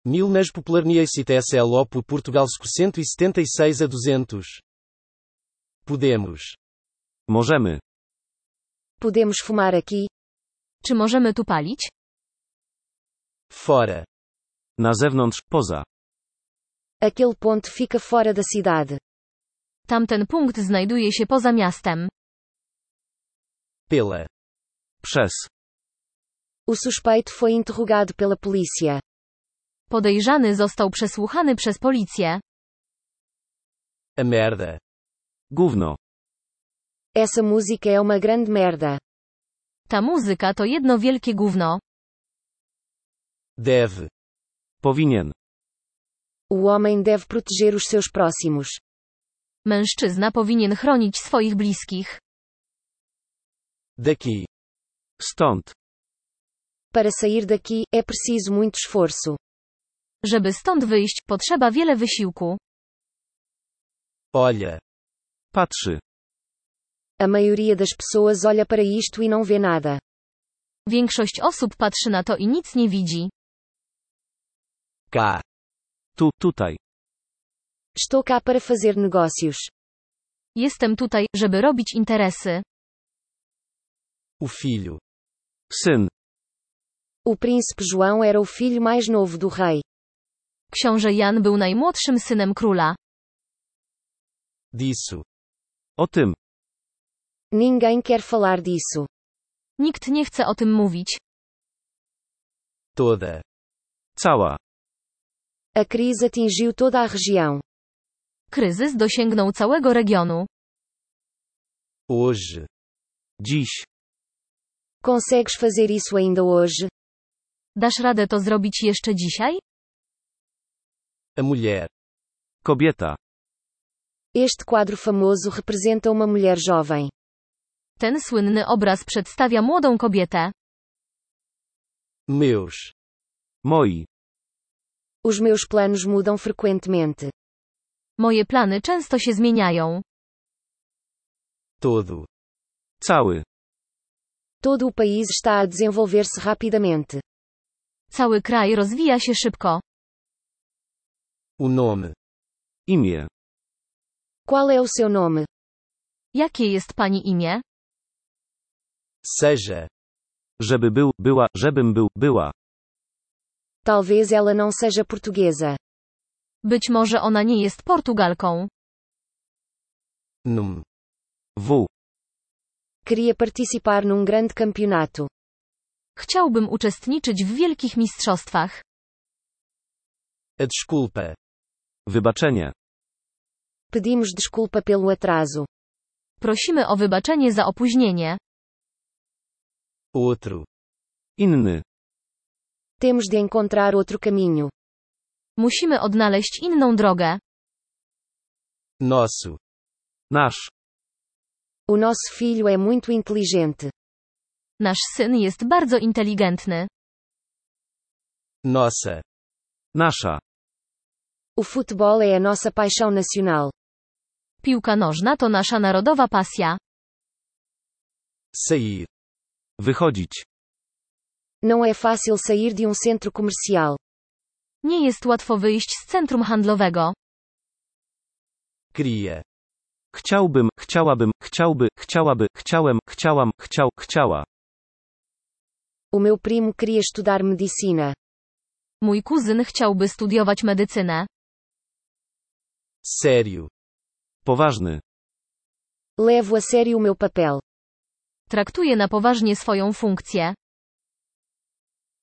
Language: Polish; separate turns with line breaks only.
Milnas popularnias-se TSLO por Portugalsku 176 a 200. Podemos.
Możemy.
Podemos fumar aqui?
Czy możemy tu palić?
Fora.
Na zewnątrz, poza.
Aquele ponto fica fora da cidade.
Tamten punkt znajduje się poza miastem.
Pela.
Przez.
O suspeito foi interrogado pela polícia.
Podejrzany został przesłuchany przez policję.
A merda.
Gówno.
Essa música é uma grande merda.
Ta muzyka to jedno wielkie gówno.
Deve.
Powinien.
O homem deve proteger os seus próximos.
Mężczyzna powinien chronić swoich bliskich.
Daqui.
Stąd.
Para sair daqui, é preciso muito esforço.
Żeby stąd wyjść, potrzeba wiele wysiłku.
Olha.
Patrzy.
A maioria das pessoas olha para isto e não vê nada.
Większość osób patrzy na to i nic nie widzi.
Cá.
Tu, tutaj.
Estou cá para fazer negócios.
Jestem tutaj, żeby robić interesy.
O filho.
Syn.
O príncipe João era o filho mais novo do rei.
Książę Jan był najmłodszym synem króla.
Disso.
O tym.
Ninguém quer falar disso.
Nikt nie chce o tym mówić.
Toda.
Cała.
A crise atingiu toda a região.
Kryzys dosięgnął całego regionu.
Hoje.
Dziś.
Consegues fazer isso ainda hoje?
Dasz radę to zrobić jeszcze dzisiaj?
A mulher.
Kobieta.
Este quadro famoso representa uma mulher jovem.
Ten słynny obraz przedstawia młodą kobietę.
Meus.
Moi.
Os meus planos mudam frequentemente.
Moje plany często się zmieniają.
Todo.
Cały.
Todo o país está a desenvolver-se rapidamente.
Cały kraj rozwija się szybko.
O nome.
Imię.
Qual é o seu nome?
Jakie jest pani imię?
Seja.
Żeby był, była, żebym był, była.
Talvez ela não seja portuguesa.
Być może ona nie jest Portugalką.
Num.
W.
Queria participar num grande campeonato.
Chciałbym uczestniczyć w wielkich mistrzostwach.
A desculpa.
Wybaczenie.
Pedimos desculpa pelo atraso.
Prosimy o wybaczenie za opóźnienie.
Outro.
Inny.
Temos de encontrar outro caminho.
Musimy odnaleźć inną drogę.
Nosso.
Nasz.
O nosso filho é muito inteligente.
Nasz syn jest bardzo inteligentny.
Nossa.
Nasza.
O futebol é a nossa paixão nacional.
Piłka nożna to nasza narodowa pasja.
Sair.
Wychodzić.
Não é fácil sair de um centro comercial.
Nie jest łatwo wyjść z centrum handlowego.
Queria.
Chciałbym, chciałabym, chciałby, chciałaby, chciałem, chciałam, chciał, chciała.
O meu primo queria estudar medicina.
Mój kuzyn chciałby studiować medycynę.
Sério.
Poważny.
Levo a sério o meu papel.
Traktuję na poważnie swoją funkcję.